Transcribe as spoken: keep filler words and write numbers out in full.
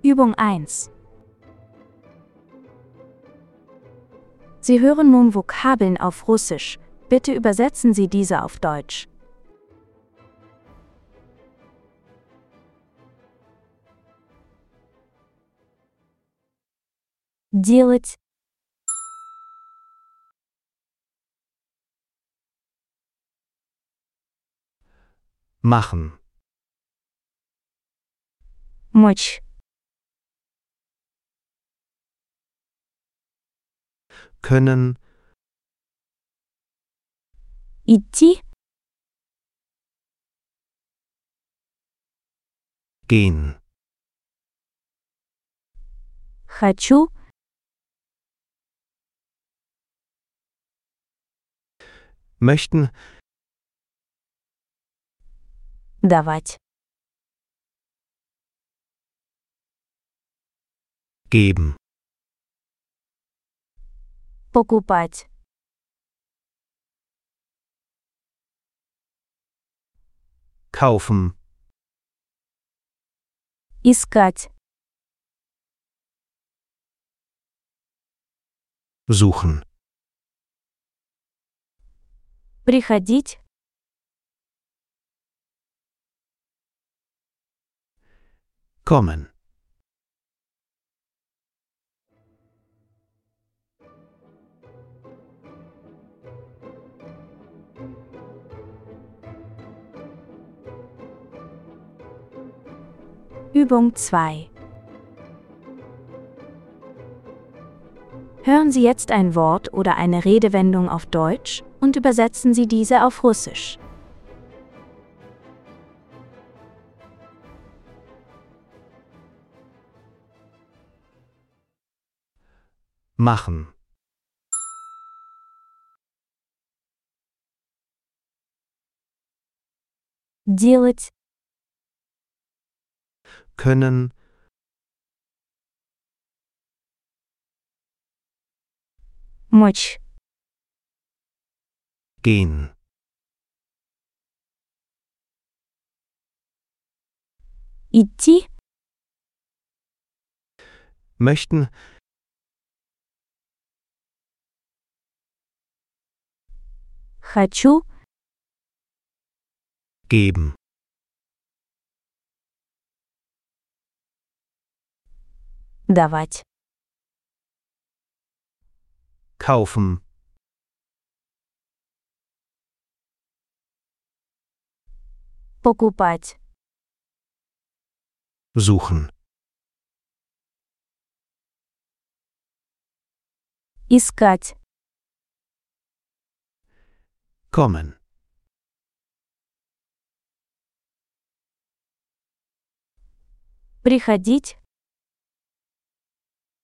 Übung eins. Sie hören nun Vokabeln auf Russisch. Bitte übersetzen Sie diese auf Deutsch. Делать, machen, мочь, können, идти, gehen, хочу, möchten, давать, geben, покупать, kaufen, искать, suchen, приходить, kommen. Übung zwei. Hören Sie jetzt ein Wort oder eine Redewendung auf Deutsch und übersetzen Sie diese auf Russisch. Machen, Делать, können, мочь, gehen, идти, möchten, хочу, geben, давать, kaufen, покупать, suchen, искать, kommen. приходить,